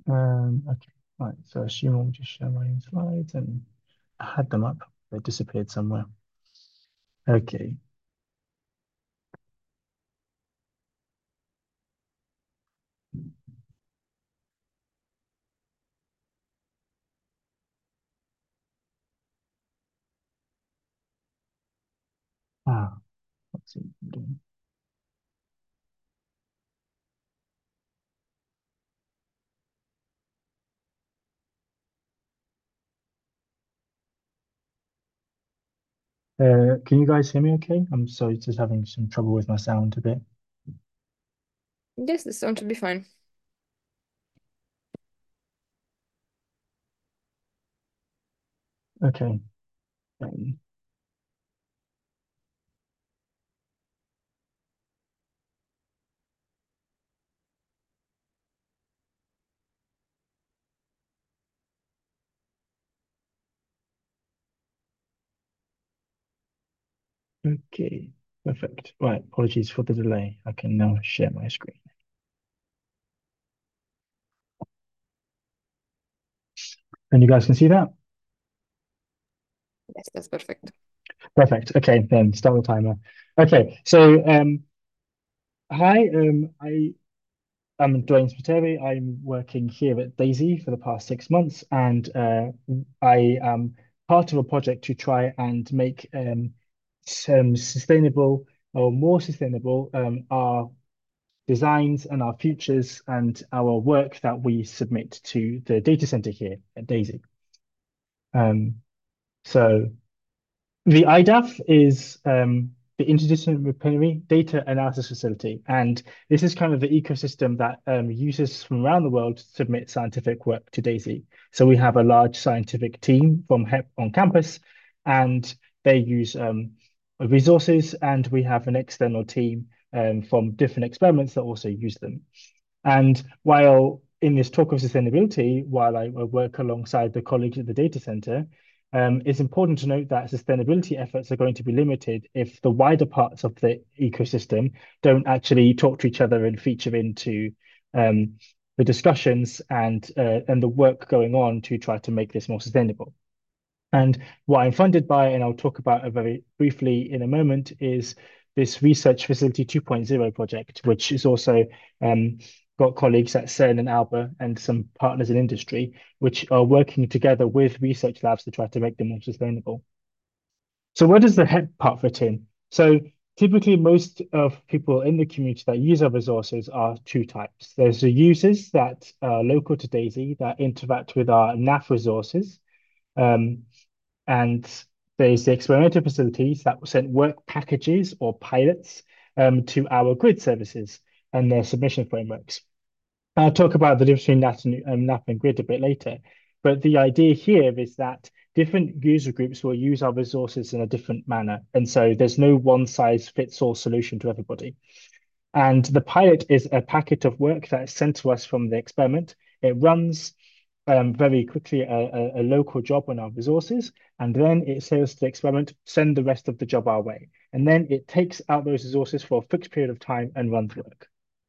Okay, right. So assume I'll just share my slides and I had them up. They disappeared somewhere. Okay. Ah, what's it doing? Can you guys hear me okay? I'm sorry, just having some trouble with my sound a bit. Yes, this sound should be fine. Okay. Um, okay, perfect. Right, apologies for the delay. I can now share my screen. And you guys can see that? Yes, that's perfect. Perfect. Okay, then start the timer. Okay, so hi, I'm Dwayne Spiteri. I'm working here at Daisy for the past 6 months, and I am part of a project to try and make some sustainable or more sustainable our designs and our futures and our work that we submit to the data center here at Daisy. Um, so the IDAF is the Interdisciplinary Data Analysis Facility, and this is kind of the ecosystem that users from around the world submit scientific work to DAISY. So we have a large scientific team from HEP on campus, and they use resources, and we have an external team from different experiments that also use them. And while in this talk of sustainability, while I work alongside the colleagues at the data center, it's important to note that sustainability efforts are going to be limited if the wider parts of the ecosystem don't actually talk to each other and feature into the discussions and the work going on to try to make this more sustainable. And what I'm funded by, and I'll talk about it very briefly in a moment, is this Research Facility 2.0 project, which is also um, got colleagues at CERN and Alba and some partners in industry, which are working together with research labs to try to make them more sustainable. So where does the head part fit in? So typically most of people in the community that use our resources are two types. There's the users that are local to DAISY that interact with our NAF resources. Um, and there's the experimental facilities that sent work packages or pilots to our grid services and their submission frameworks. I'll talk about the difference between NAP and grid a bit later. But the idea here is that different user groups will use our resources in a different manner. And so there's no one size fits all solution to everybody. And the pilot is a packet of work that is sent to us from the experiment. It runs very quickly a local job on our resources, and then it says to the experiment, send the rest of the job our way. And then it takes out those resources for a fixed period of time and runs work.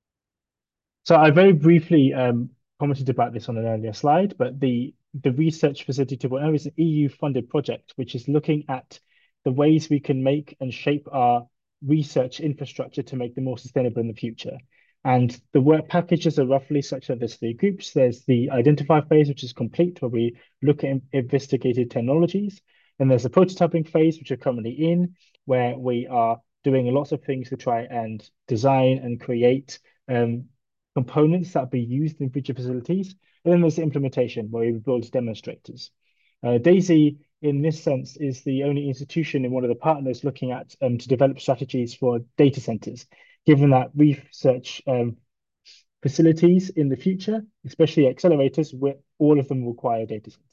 So I very briefly commented about this on an earlier slide, but the Research Facility 2.0 is an EU-funded project which is looking at the ways we can make and shape our research infrastructure to make them more sustainable in the future. And the work packages are roughly such that there's three groups. There's the identify phase, which is complete, where we look at investigated technologies. And there's the prototyping phase, which we're currently in, where we are doing lots of things to try and design and create components that be used in future facilities. And then there's the implementation where we build demonstrators. DAISY, in this sense, is the only institution in one of the partners looking at to develop strategies for data centers, given that research facilities in the future, especially accelerators, where all of them require data centers.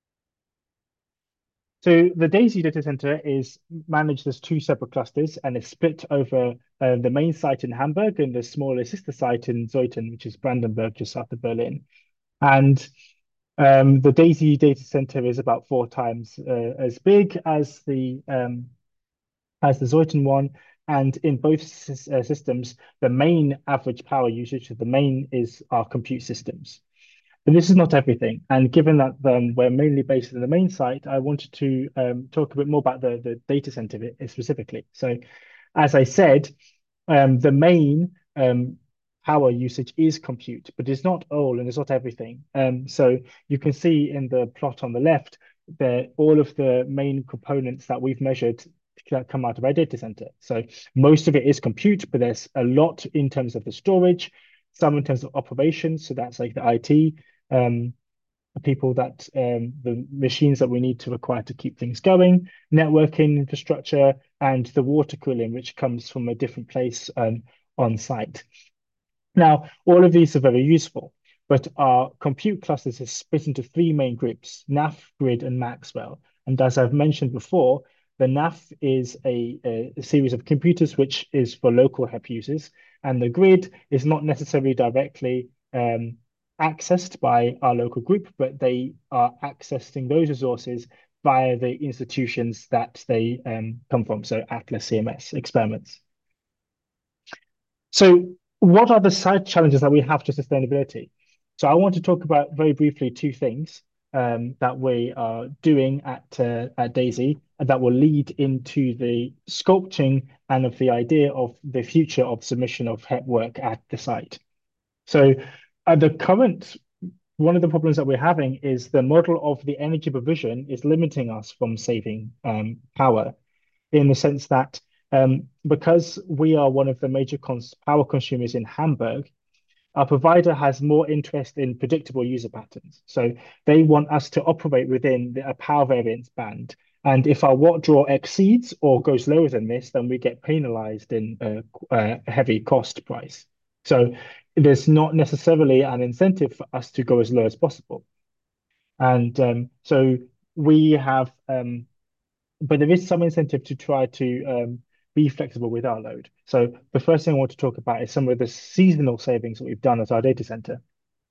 So the DAISY data center is managed as two separate clusters and is split over the main site in Hamburg and the smaller sister site in Zeuthen, which is Brandenburg, just south of Berlin. And the DAISY data center is about four times as big as the Zeuthen one. And in both systems, the main average power usage of the main is our compute systems. But this is not everything. And given that we're mainly based in the main site, I wanted to talk a bit more about the data center specifically. So, as I said, the main power usage is compute, but it's not all and it's not everything. So you can see in the plot on the left that all of the main components that we've measured that come out of our data center. So most of it is compute, but there's a lot in terms of the storage, some in terms of operations. So that's like the IT um, people that the machines that we need to require to keep things going, networking infrastructure, and the water cooling, which comes from a different place on site. Now, all of these are very useful, but our compute clusters is split into three main groups, NAF, Grid, and Maxwell. And as I've mentioned before, the NAF is a series of computers which is for local HEP users, and the grid is not necessarily directly accessed by our local group, but they are accessing those resources via the institutions that they come from, so Atlas CMS experiments. So, what are the side challenges that we have to sustainability? So, I want to talk about very briefly two things that we are doing at Daisy that will lead into the sculpting and of the idea of the future of submission of HEP work at the site. So, at the current one of the problems that we're having is the model of the energy provision is limiting us from saving power in the sense that because we are one of the major power consumers in Hamburg, our provider has more interest in predictable user patterns. So they want us to operate within a power variance band. And if our watt draw exceeds or goes lower than this, then we get penalized in a heavy cost price. So there's not necessarily an incentive for us to go as low as possible. And so we have but there is some incentive to try to be flexible with our load. So the first thing I want to talk about is some of the seasonal savings that we've done at our data center.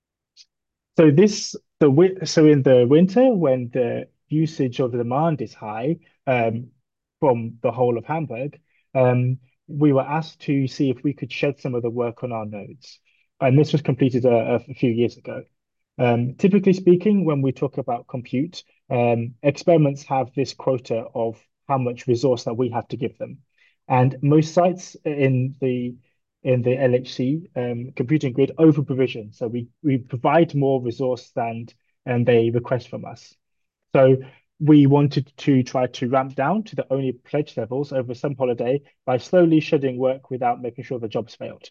So so in the winter when the usage of the demand is high from the whole of Hamburg, um, we were asked to see if we could shed some of the work on our nodes, and this was completed a few years ago. Typically speaking, when we talk about compute, experiments have this quota of how much resource that we have to give them. And most sites in the LHC computing grid over provision. So we provide more resource than they request from us. So we wanted to try to ramp down to the only pledge levels over some holiday by slowly shedding work without making sure the jobs failed.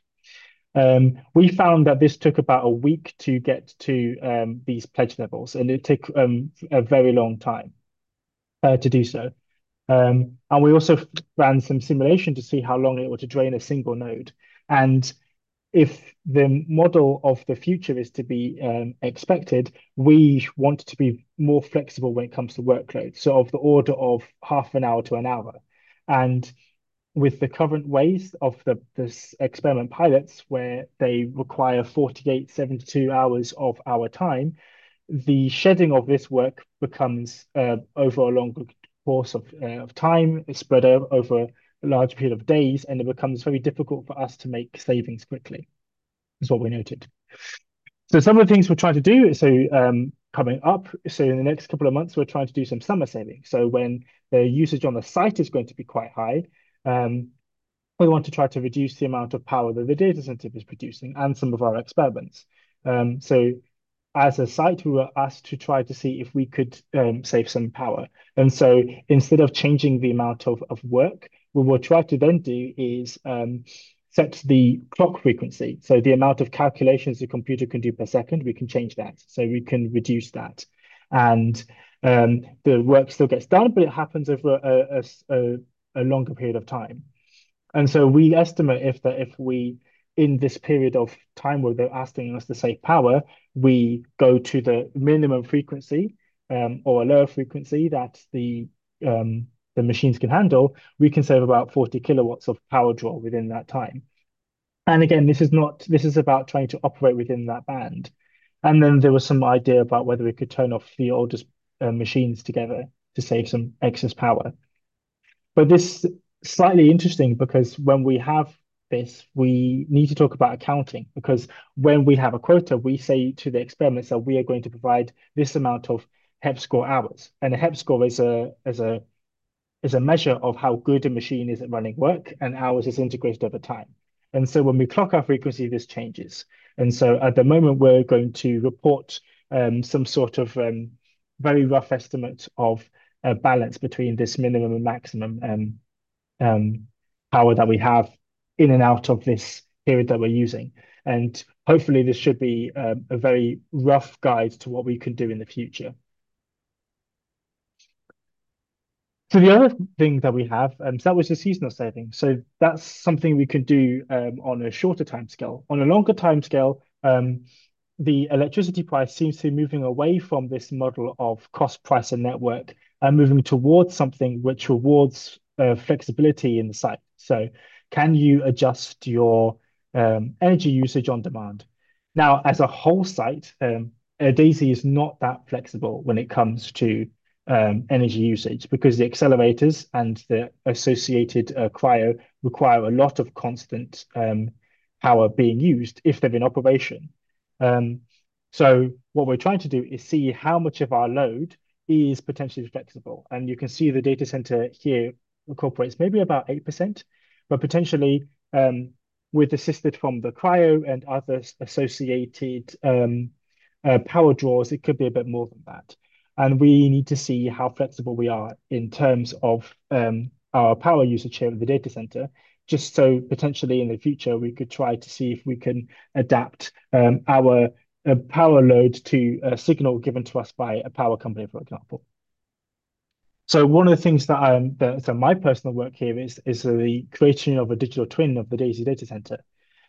We found that this took about a week to get to these pledge levels, and it took a very long time to do so. And we also ran some simulation to see how long it would to drain a single node. And if the model of the future is to be expected, we want to be more flexible when it comes to workload. So of the order of half an hour to an hour. And with the current ways of this experiment pilots, where they require 48, 72 hours of our time, the shedding of this work becomes over a longer course of time, it's spread over a large period of days, and it becomes very difficult for us to make savings quickly, is what we noted. So some of the things we're trying to do, coming up, so in the next couple of months, we're trying to do some summer saving. So when the usage on the site is going to be quite high, um, we want to try to reduce the amount of power that the data center is producing and some of our experiments. So as a site, we were asked to try to see if we could save some power. And so instead of changing the amount of work, what we'll try to then do is set the clock frequency. So the amount of calculations the computer can do per second, we can change that. So we can reduce that. And the work still gets done, but it happens over a longer period of time. And so we estimate if we, in this period of time where they're asking us to save power, we go to the minimum frequency or a lower frequency that the machines can handle, we can save about 40 kilowatts of power draw within that time. And again, this is about trying to operate within that band. And then there was some idea about whether we could turn off the oldest machines together to save some excess power. But this slightly interesting because when we have this, we need to talk about accounting because when we have a quota, we say to the experiments that we are going to provide this amount of HEP score hours. And a HEP score is a measure of how good a machine is at running work, and hours is integrated over time. And so when we clock our frequency, this changes. And so at the moment, we're going to report some sort of very rough estimate of a balance between this minimum and maximum um, power that we have in and out of this period that we're using. And hopefully, this should be a very rough guide to what we can do in the future. So the other thing that we have, so that was the seasonal saving. So that's something we can do on a shorter time scale. On a longer time scale, the electricity price seems to be moving away from this model of cost, price, and network and moving towards something which rewards flexibility in the site. So can you adjust your energy usage on demand? Now, as a whole site, Daisy is not that flexible when it comes to energy usage because the accelerators and the associated cryo require a lot of constant power being used if they're in operation. Um, so what we're trying to do is see how much of our load is potentially flexible. And you can see the data center here incorporates maybe about 8%, but potentially with assisted from the cryo and other associated power draws, it could be a bit more than that. And we need to see how flexible we are in terms of our power usage here at the data center, just so potentially in the future we could try to see if we can adapt our power load to a signal given to us by a power company, for example. So one of the things that so my personal work here is the creation of a digital twin of the DAISY data center.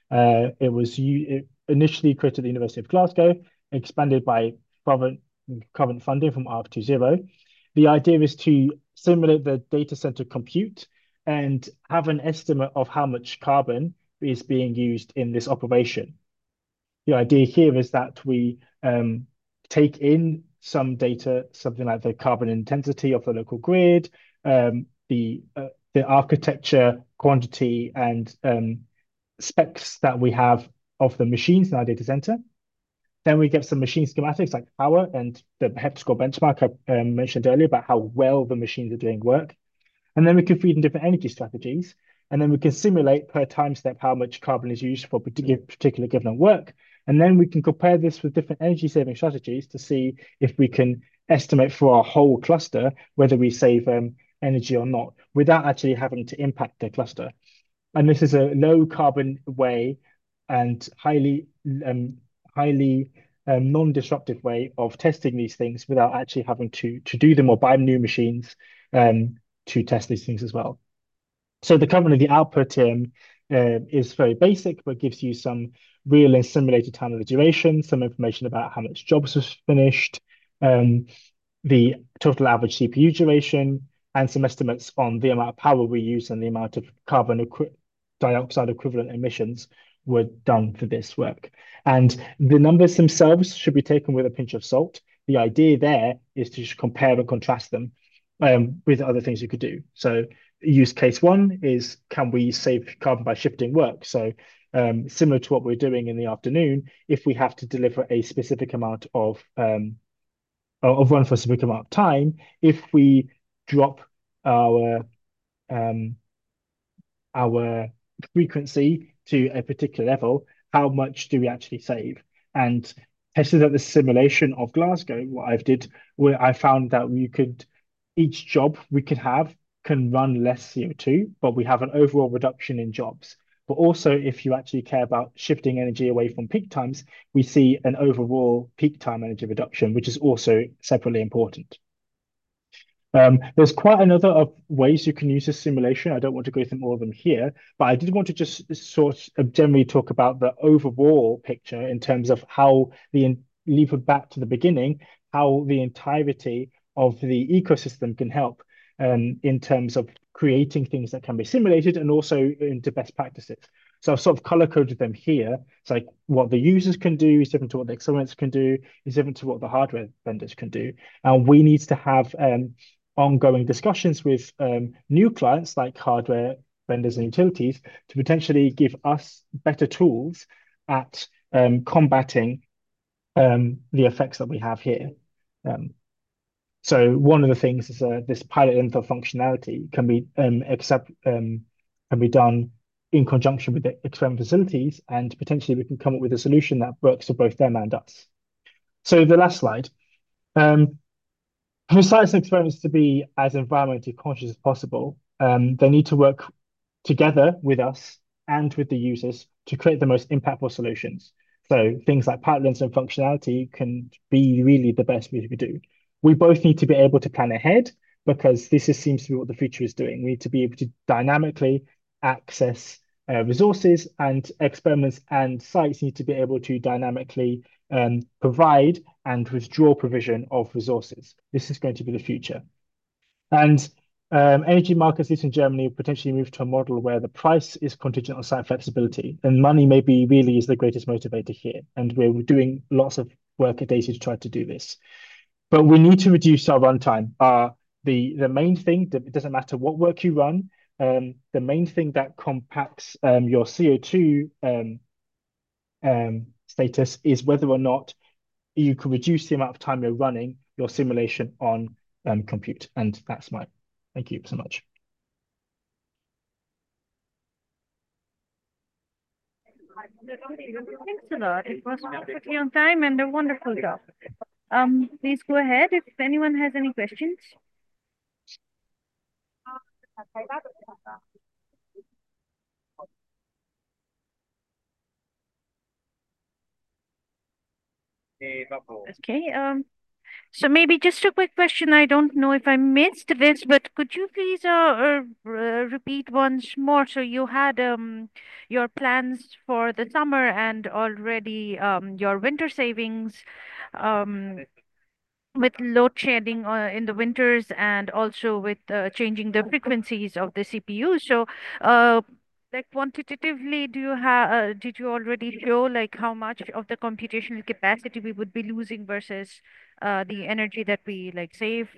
It initially created at the University of Glasgow, expanded by current, current funding from Arc20. The idea is to simulate the data center compute and have an estimate of how much carbon is being used in this operation. The idea here is that we take in some data, something like the carbon intensity of the local grid, the architecture, quantity, and specs that we have of the machines in our data center. Then we get some machine schematics like power and the HEP score benchmark I mentioned earlier about how well the machines are doing work. And then we can feed in different energy strategies. And then we can simulate per time step how much carbon is used for particular given work. And then we can compare this with different energy saving strategies to see if we can estimate for our whole cluster whether we save energy or not without actually having to impact the cluster. And this is a low carbon way and highly non-disruptive way of testing these things without actually having to do them or buy new machines um, to test these things as well. So the output is very basic, but gives you some real and simulated time of the duration, some information about how much jobs was finished, um, the total average CPU duration, and some estimates on the amount of power we use and the amount of dioxide equivalent emissions were done for this work. And the numbers themselves should be taken with a pinch of salt. The idea there is to just compare and contrast them with other things you could do. So use case one is, can we save carbon by shifting work? So similar to what we're doing in the afternoon, if we have to deliver a specific amount of run for a specific amount of time, if we drop our um, our frequency to a particular level, how much do we actually save? And tested at the simulation of Glasgow, what I've did, where I found that each job we could have can run less CO2, but we have an overall reduction in jobs. But also, if you actually care about shifting energy away from peak times, we see an overall peak time energy reduction, which is also separately important. There's quite another of ways you can use this simulation. I don't want to go through all of them here, but I did want to just sort of generally talk about the overall picture in terms of how leave it back to the beginning, how the entirety of the ecosystem can help in terms of creating things that can be simulated and also into best practices. So I've sort of color coded them here. It's like what the users can do is different to what the experiments can do, is different to what the hardware vendors can do. And we need to have ongoing discussions with new clients like hardware vendors and utilities to potentially give us better tools at combating the effects that we have here. Um, so one of the things is this pilot length of functionality can be done in conjunction with the experiment facilities, and potentially we can come up with a solution that works for both them and us. So the last slide. Um, for science experiments to be as environmentally conscious as possible, they need to work together with us and with the users to create the most impactful solutions. So things like pipelines and functionality can be really the best we could do. We both need to be able to plan ahead because seems to be what the future is doing. We need to be able to dynamically access resources, and experiments and sites need to be able to dynamically provide and withdraw provision of resources. This is going to be the future. And energy markets, at least in Germany, potentially move to a model where the price is contingent on site flexibility, and money maybe really is the greatest motivator here. And we're doing lots of work at DAISY to try to do this. But we need to reduce our runtime. The main thing, it doesn't matter what work you run, the main thing that compacts your CO2 status is whether or not you can reduce the amount of time you're running your simulation on compute. And that's my thank you so much. Thanks a lot. It was perfectly on time and a wonderful talk. Please go ahead if anyone has any questions. Okay. So maybe just a quick question. I don't know if I missed this, but could you please repeat once more? So you had your plans for the summer and already your winter savings with load shedding in the winters, and also with changing the frequencies of the CPU. So like quantitatively, did you already show like how much of the computational capacity we would be losing versus the energy that we like save?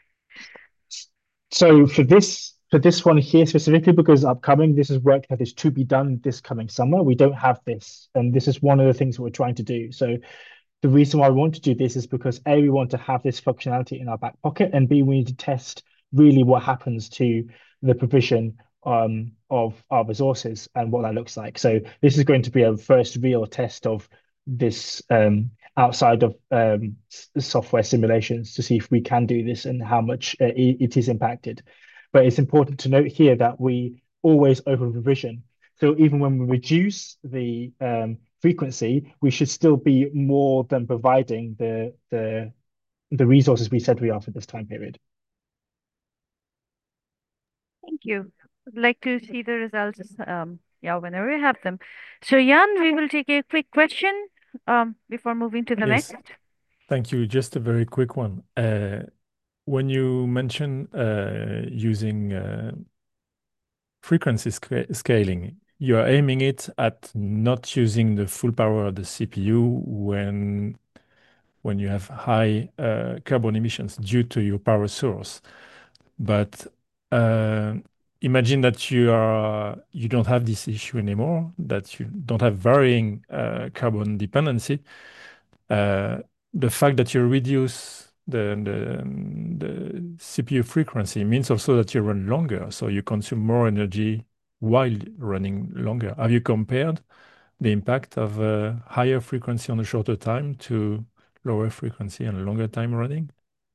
So for this one here specifically, because upcoming, this is work that is to be done this coming summer. We don't have this, and this is one of the things we're trying to do. So the reason why we want to do this is because A, we want to have this functionality in our back pocket, and B, we need to test really what happens to the provision of our resources and what that looks like. So this is going to be a first real test of this outside of software simulations to see if we can do this and how much it is impacted. But it's important to note here that we always over provision. So even when we reduce the frequency, we should still be more than providing the resources we said we are for this time period. Thank you. I'd like to see the results, yeah, whenever we have them. So Jan, we will take a quick question before moving to the Yes, next. thank you. Just a very quick one. When you mention using frequency scaling, you are aiming it at not using the full power of the CPU when you have high carbon emissions due to your power source. But uh, imagine that you don't have this issue anymore, that you don't have varying carbon dependency. The fact that you reduce the CPU frequency means also that you run longer, so you consume more energy while running longer. Have you compared the impact of higher frequency on a shorter time to lower frequency and longer time running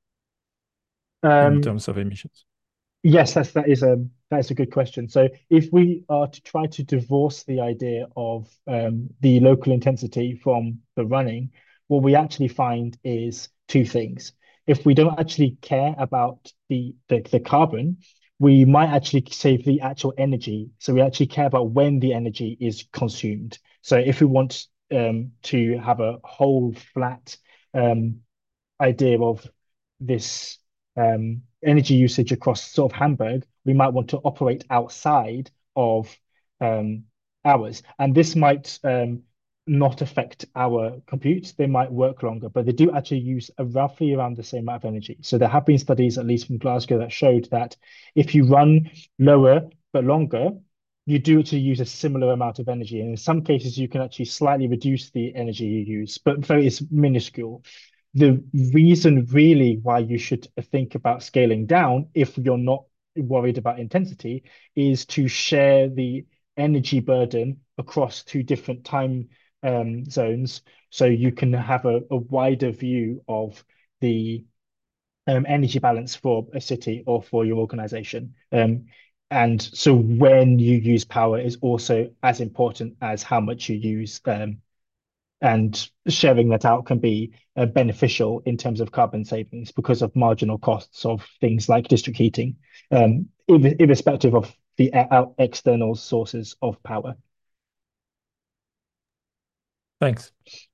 in Um, terms of emissions? Yes, that is a good question. So if we are to try to divorce the idea of the local intensity from the running, what we actually find is two things. If we don't actually care about the carbon, we might actually save the actual energy. So we actually care about when the energy is consumed. So if we want to have a whole flat um, idea of this energy usage across sort of Hamburg, we might want to operate outside of hours. And this might not affect our compute. They might work longer, but they do actually use roughly around the same amount of energy. So there have been studies, at least from Glasgow, that showed that if you run lower but longer, you do it to use a similar amount of energy. And in some cases, you can actually slightly reduce the energy you use, but very it's minuscule. The reason really why you should think about scaling down if you're not worried about intensity is to share the energy burden across two different time zones so you can have a wider view of the energy balance for a city or for your organization. And so when you use power is also as important as how much you use. And sharing that out can be beneficial in terms of carbon savings because of marginal costs of things like district heating, irrespective of the external sources of power. Thanks.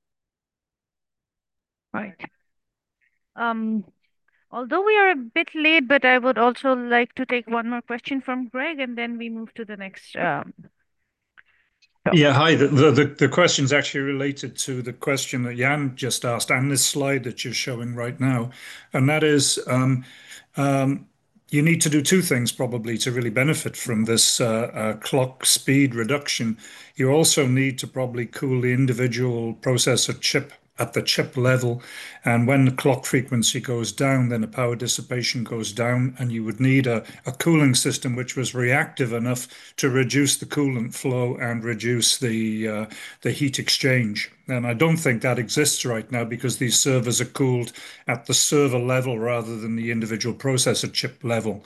Right. Um, Although we are a bit late, but I would also like to take one more question from Greg, and then we move to the next Yeah, hi. The question's actually related to the question that Jan just asked and this slide that you're showing right now. And that is um, you need to do two things probably to really benefit from this clock speed reduction. You also need to probably cool the individual processor chip at the chip level. And when the clock frequency goes down, then the power dissipation goes down, and you would need a cooling system which was reactive enough to reduce the coolant flow and reduce the heat exchange. And I don't think that exists right now because these servers are cooled at the server level rather than the individual processor chip level.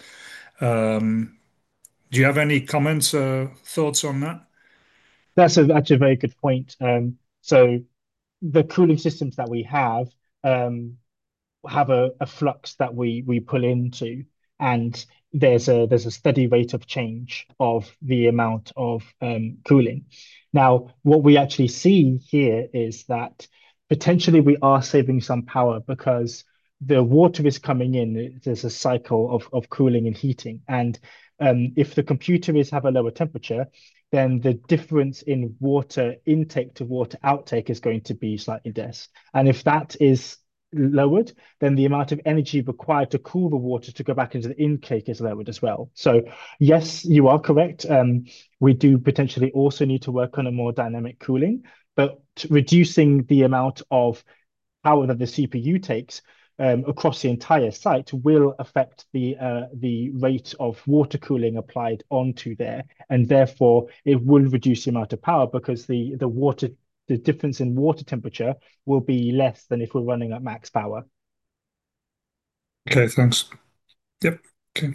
Do you have any comments, thoughts on that? That's actually a very good point. So the cooling systems that we um, have a flux that we pull into, and there's a steady rate of change of the amount of cooling. Now, what we actually see here is that potentially we are saving some power because the water is coming in. There's a cycle of cooling and heating, and if the computer is have a lower temperature, then the difference in water intake to water outtake is going to be slightly less. And if that is lowered, then the amount of energy required to cool the water to go back into the intake is lowered as well. So yes, you are correct. We do potentially also need to work on a more dynamic cooling, but reducing the amount of power that the CPU takes across the entire site will affect the rate of water cooling applied onto there, and therefore it will reduce the amount of power because the difference in water temperature will be less than if we're running at max power. Okay, thanks. Yep. Okay.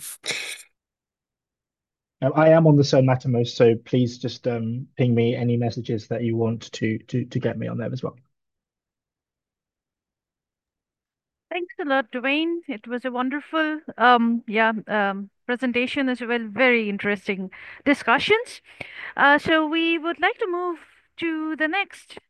I am on the Cern Mattermost, so please just ping me any messages that you want to get me on there as well. Thanks a lot, Dwayne. It was a wonderful, presentation as well. Very interesting discussions. So we would like to move to the next